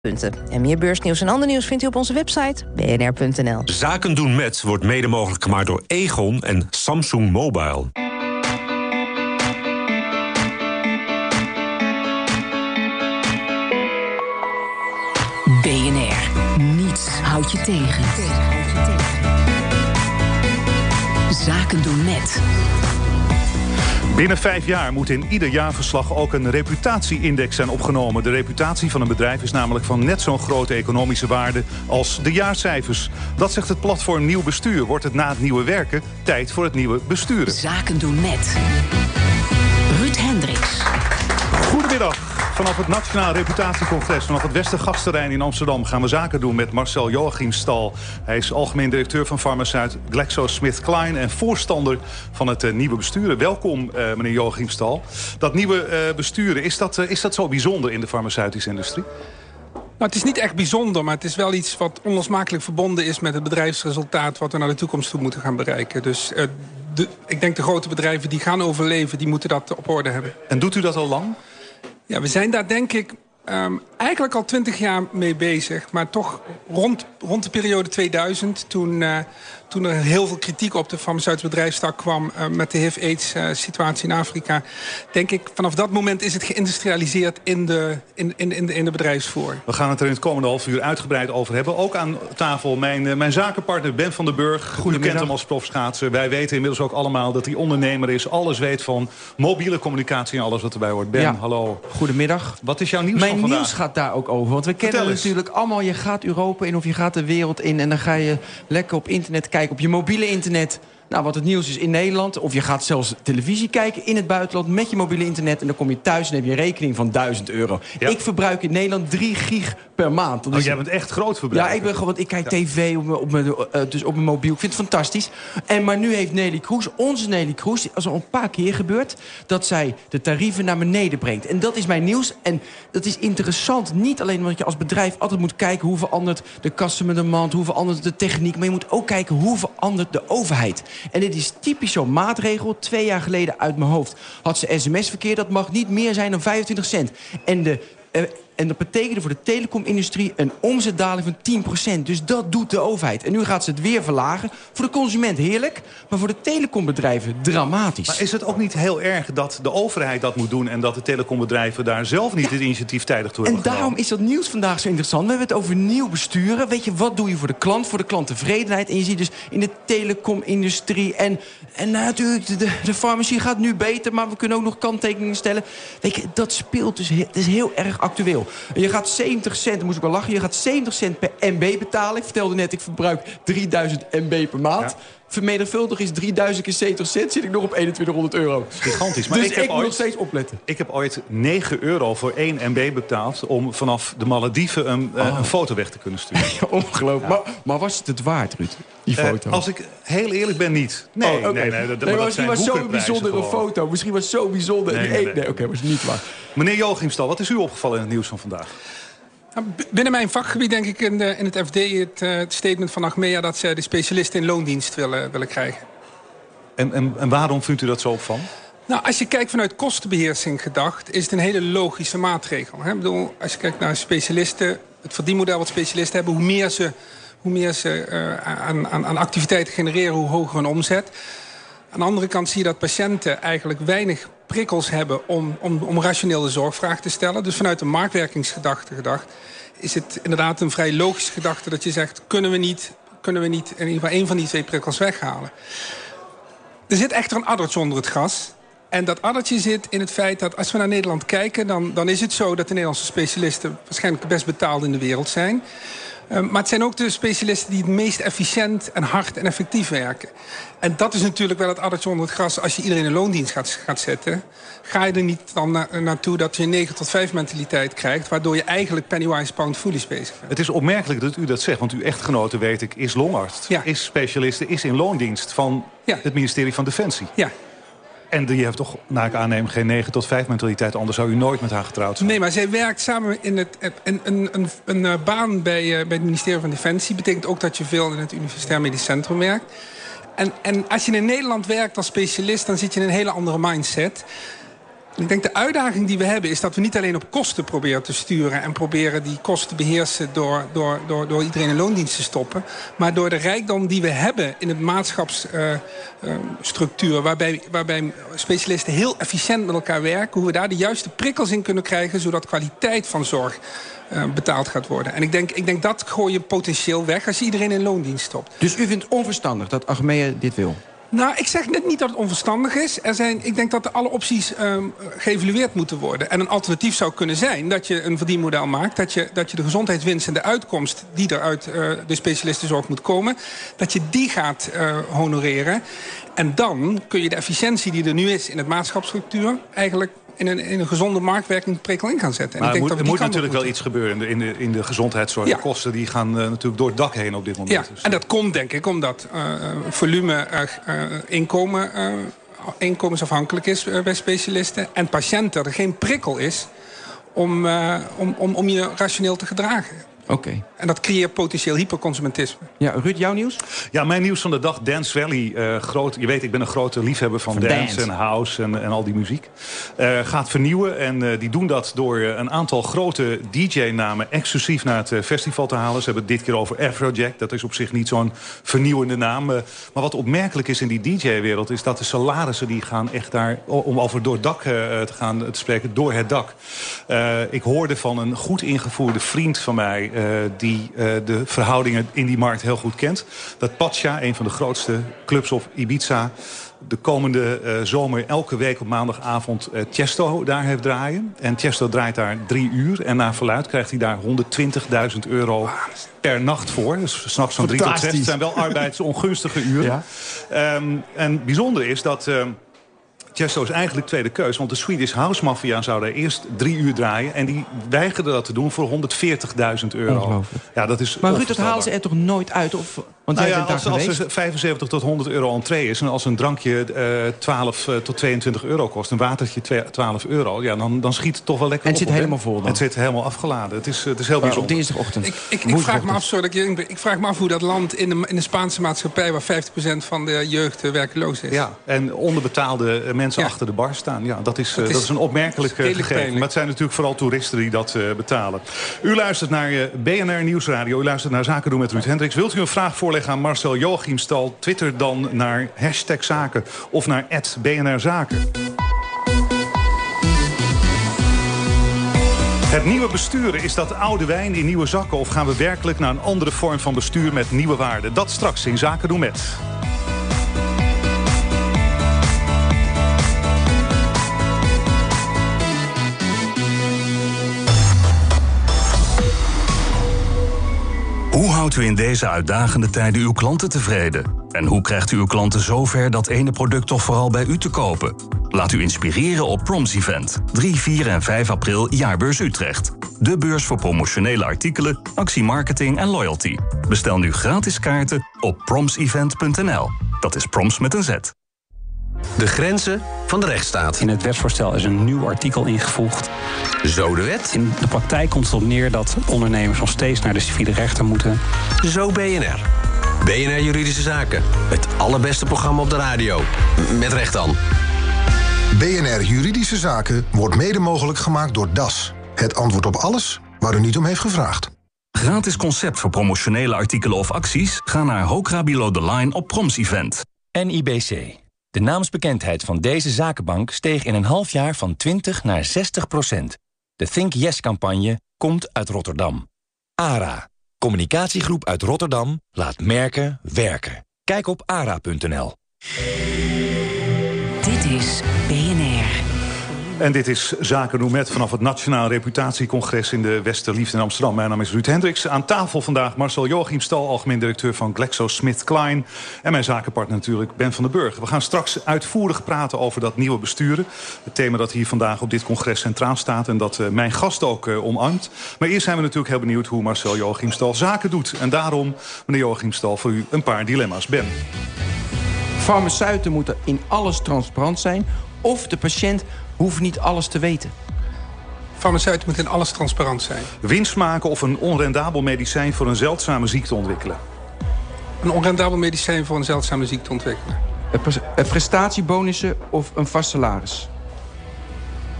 En meer beursnieuws en ander nieuws vindt u op onze website bnr.nl. Zaken doen met wordt mede mogelijk gemaakt door Aegon en Samsung Mobile. BNR. Niets houdt je tegen. Zaken doen met. Binnen 5 jaar moet in ieder jaarverslag ook een reputatie-index zijn opgenomen. De reputatie van een bedrijf is namelijk van net zo'n grote economische waarde als de jaarcijfers. Dat zegt het platform Nieuw Bestuur. Wordt het na het nieuwe werken tijd voor het nieuwe besturen. Zaken doen met Ruud Hendricks. Goedemiddag. Vanaf het Nationaal Reputatiecongres, vanaf het Westergasterrein in Amsterdam, gaan we zaken doen met Marcel Joachimsthal. Hij is algemeen directeur van farmaceut GlaxoSmithKline en voorstander van het nieuwe besturen. Welkom, meneer Joachimsthal. Dat nieuwe besturen, is dat zo bijzonder in de farmaceutische industrie? Nou, het is niet echt bijzonder, maar het is wel iets wat onlosmakelijk verbonden is met het bedrijfsresultaat wat we naar de toekomst toe moeten gaan bereiken. Dus ik denk de grote bedrijven die gaan overleven, die moeten dat op orde hebben. En doet u dat al lang? Ja, we zijn daar denk ik eigenlijk al 20 jaar mee bezig. Maar toch rond de periode 2000, toen er heel veel kritiek op de farmaceutische bedrijfstak kwam met de HIV-AIDS-situatie in Afrika, denk ik, vanaf dat moment is het geïndustrialiseerd in de bedrijfsvoer. We gaan het er in het komende half uur uitgebreid over hebben. Ook aan tafel mijn zakenpartner Ben van den Burg. U kent hem als profschaatser. Wij weten inmiddels ook allemaal dat hij ondernemer is. Alles weet van mobiele communicatie en alles wat erbij hoort. Ben, hallo. Goedemiddag. Wat is jouw nieuws van vandaag? Mijn nieuws gaat daar ook over. Want we kennen natuurlijk allemaal, je gaat Europa in of je gaat de wereld in en dan ga je lekker op internet kijken, op je mobiele internet. Nou, wat het nieuws is in Nederland. Of je gaat zelfs televisie kijken in het buitenland met je mobiele internet. En dan kom je thuis en heb je een rekening van €1000. Ja. Ik verbruik in Nederland 3 gig per maand. Dus jij bent echt groot verbruiker. Ja, ik kijk tv op mijn mobiel. Ik vind het fantastisch. Maar nu heeft Nelly Kroes, onze Nelly Kroes, dat is al een paar keer gebeurd, dat zij de tarieven naar beneden brengt. En dat is mijn nieuws. En dat is interessant. Niet alleen omdat je als bedrijf altijd moet kijken hoe verandert de customer demand, hoe verandert de techniek. Maar je moet ook kijken hoe verandert de overheid. En dit is typisch zo'n maatregel. 2 jaar geleden uit mijn hoofd had ze sms-verkeer. Dat mag niet meer zijn dan 25 cent. En dat betekende voor de telecomindustrie een omzetdaling van 10%. Dus dat doet de overheid. En nu gaat ze het weer verlagen. Voor de consument heerlijk, maar voor de telecombedrijven dramatisch. Maar is het ook niet heel erg dat de overheid dat moet doen en dat de telecombedrijven daar zelf niet het initiatief tijdig toe hebben genomen? En daarom is dat nieuws vandaag zo interessant. We hebben het over nieuw besturen. Weet je, wat doe je voor de klant, voor de klanttevredenheid? En je ziet dus in de telecomindustrie en natuurlijk de farmacie gaat nu beter, maar we kunnen ook nog kanttekeningen stellen. Weet je, dat speelt dus, het is heel erg actueel. Je gaat 70 cent, dan moest ik wel lachen, je gaat 70 cent per MB betalen. Ik vertelde net, ik verbruik 3000 MB per maand. Ja. Vermenigvuldig is 3000 keer 70 cent, zit ik nog op €2100. Gigantisch. Maar dus ik moet nog steeds opletten. Ik heb ooit €9 voor 1 MB betaald om vanaf de Malediven een foto weg te kunnen sturen. Ja, ongelooflijk. Ja. Maar was het waard, Ruud, die foto? Als ik heel eerlijk ben, niet. Nee, misschien was zo'n bijzondere foto. Misschien was het zo bijzonder. Oké, was niet waar. Meneer Joachimsthal, wat is u opgevallen in het nieuws van vandaag? Binnen mijn vakgebied denk ik in het FD het statement van Achmea dat zij de specialisten in loondienst willen krijgen. En waarom vindt u dat zo opvallend? Nou, als je kijkt vanuit kostenbeheersing gedacht, is het een hele logische maatregel. Hè? Ik bedoel, als je kijkt naar specialisten, het verdienmodel wat specialisten hebben, hoe meer ze aan activiteiten genereren, hoe hoger hun omzet. Aan de andere kant zie je dat patiënten eigenlijk weinig prikkels hebben om rationeel de zorgvraag te stellen. Dus vanuit de marktwerkingsgedachte gedacht is het inderdaad een vrij logische gedachte dat je zegt, kunnen we niet in ieder geval 1 van die 2 prikkels weghalen. Er zit echter een addertje onder het gras. En dat addertje zit in het feit dat als we naar Nederland kijken, dan is het zo dat de Nederlandse specialisten waarschijnlijk het best betaald in de wereld zijn. Maar het zijn ook de specialisten die het meest efficiënt en hard en effectief werken. En dat is natuurlijk wel het addertje onder het gras. Als je iedereen in loondienst gaat zetten, ga je er niet dan naartoe dat je een 9 tot 5 mentaliteit krijgt, waardoor je eigenlijk pennywise pound foolish bezig bent. Het is opmerkelijk dat u dat zegt, want uw echtgenote, weet ik, is longarts. Ja. Is specialiste, is in loondienst van het ministerie van Defensie. Ja. En die heeft toch, naar ik aanneem, geen 9 tot 5 mentaliteit. Anders zou u nooit met haar getrouwd zijn. Nee, maar zij werkt samen in een baan bij het ministerie van Defensie. Betekent ook dat je veel in het Universitair Medisch Centrum werkt. En als je in Nederland werkt als specialist, dan zit je in een hele andere mindset. Ik denk de uitdaging die we hebben is dat we niet alleen op kosten proberen te sturen en proberen die kosten te beheersen door iedereen in loondienst te stoppen, maar door de rijkdom die we hebben in het maatschapsstructuur, waarbij specialisten heel efficiënt met elkaar werken, hoe we daar de juiste prikkels in kunnen krijgen, zodat kwaliteit van zorg betaald gaat worden. En ik denk dat gooi je potentieel weg als je iedereen in loondienst stopt. Dus u vindt het onverstandig dat Achmea dit wil? Nou, ik zeg net niet dat het onverstandig is. Ik denk dat alle opties geëvalueerd moeten worden. En een alternatief zou kunnen zijn dat je een verdienmodel maakt, dat je de gezondheidswinst en de uitkomst die er uit de specialistenzorg moet komen, dat je die gaat honoreren. En dan kun je de efficiëntie die er nu is in het maatschapsstructuur eigenlijk in een gezonde marktwerking prikkel in gaan zetten. En maar ik denk er moet natuurlijk wel iets gebeuren in de gezondheidszorg. Ja. De kosten die gaan natuurlijk door het dak heen op dit moment. Ja, dus en dat komt denk ik omdat volume inkomensafhankelijk is bij specialisten. En patiënten er geen prikkel is om je rationeel te gedragen. Okay. En dat creëert potentieel hyperconsumentisme. Ja, Ruud, jouw nieuws? Ja, mijn nieuws van de dag, Dance Valley. Je weet, ik ben een grote liefhebber van dance en house en al die muziek. Gaat vernieuwen en die doen dat door een aantal grote DJ-namen exclusief naar het festival te halen. Ze hebben het dit keer over Afrojack. Dat is op zich niet zo'n vernieuwende naam. Maar wat opmerkelijk is in die DJ-wereld is dat de salarissen die gaan echt daar, om over door het dak te spreken, door het dak. Ik hoorde van een goed ingevoerde vriend van mij die de verhoudingen in die markt heel goed kent, dat Pacha, een van de grootste clubs op Ibiza, de komende zomer elke week op maandagavond Tiesto daar heeft draaien. En Tiesto draait daar 3 uur. En naar verluid krijgt hij daar €120.000 per nacht voor. Dus 's nachts van 3 tot 6. Het zijn wel arbeidsongunstige uren. Ja. En bijzonder is dat Tiesto is eigenlijk tweede keus. Want de Swedish House Mafia zou daar eerst 3 uur draaien. En die weigerden dat te doen voor €140.000. Ja, dat is maar Ruud, dat halen ze er toch nooit uit? Want als er 75 tot €100 entree is en als een drankje 12 tot €22 kost, een watertje €12, ja, dan schiet het toch wel lekker en op. Het zit helemaal vol dan? Het zit helemaal afgeladen. Het is heel bijzonder. Op dinsdagochtend. Ik vraag me af hoe dat land in de Spaanse maatschappij, waar 50% van de jeugd werkloos is. Ja, en onderbetaalde mensen achter de bar staan. Ja, dat is een opmerkelijk gegeven. Maar het zijn natuurlijk vooral toeristen die dat betalen. U luistert naar BNR Nieuwsradio. U luistert naar Zaken doen met Ruud Hendricks. Wilt u een vraag voorleggen aan Marcel Joachimstal? Twitter dan naar #zaken of naar @BNRzaken. Het nieuwe besturen, is dat oude wijn in nieuwe zakken, of gaan we werkelijk naar een andere vorm van bestuur met nieuwe waarden? Dat straks in Zaken doen met. Hoe houdt u in deze uitdagende tijden uw klanten tevreden? En hoe krijgt u uw klanten zover dat ene product toch vooral bij u te kopen? Laat u inspireren op Proms Event. 3, 4 en 5 april Jaarbeurs Utrecht. De beurs voor promotionele artikelen, actiemarketing en loyalty. Bestel nu gratis kaarten op promsevent.nl. Dat is Proms met een Z. De grenzen van de rechtsstaat. In het wetsvoorstel is een nieuw artikel ingevoegd. Zo de wet. In de praktijk komt het op neer dat ondernemers nog steeds naar de civiele rechter moeten. Zo BNR. BNR Juridische Zaken. Het allerbeste programma op de radio. Met recht dan. BNR Juridische Zaken wordt mede mogelijk gemaakt door DAS. Het antwoord op alles waar u niet om heeft gevraagd. Gratis concept voor promotionele artikelen of acties? Ga naar Hokra Below the Line op Proms Event. NIBC. De naamsbekendheid van deze zakenbank steeg in een half jaar van 20 naar 60%. De Think Yes-campagne komt uit Rotterdam. ARA, communicatiegroep uit Rotterdam, laat merken werken. Kijk op ara.nl. Dit is BNR. En dit is Zaken doen met vanaf het Nationaal Reputatiecongres in de Westerliefde in Amsterdam. Mijn naam is Ruud Hendricks. Aan tafel vandaag Marcel Joachimstal, algemeen directeur van GlaxoSmithKline. En mijn zakenpartner natuurlijk Ben van den Burg. We gaan straks uitvoerig praten over dat nieuwe besturen. Het thema dat hier vandaag op dit congres centraal staat en dat mijn gast ook omarmt. Maar eerst zijn we natuurlijk heel benieuwd hoe Marcel Joachimstal zaken doet. En daarom, meneer Joachimstal, voor u een paar dilemma's. Ben. Farmaceuten moeten in alles transparant zijn, of de patiënt hoeft niet alles te weten. Farmaceuten moeten in alles transparant zijn. Winst maken of een onrendabel medicijn voor een zeldzame ziekte ontwikkelen. Een onrendabel medicijn voor een zeldzame ziekte ontwikkelen. Prestatiebonussen of een vast salaris.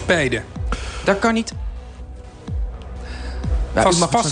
Beide. Dat kan niet. Ja, Vast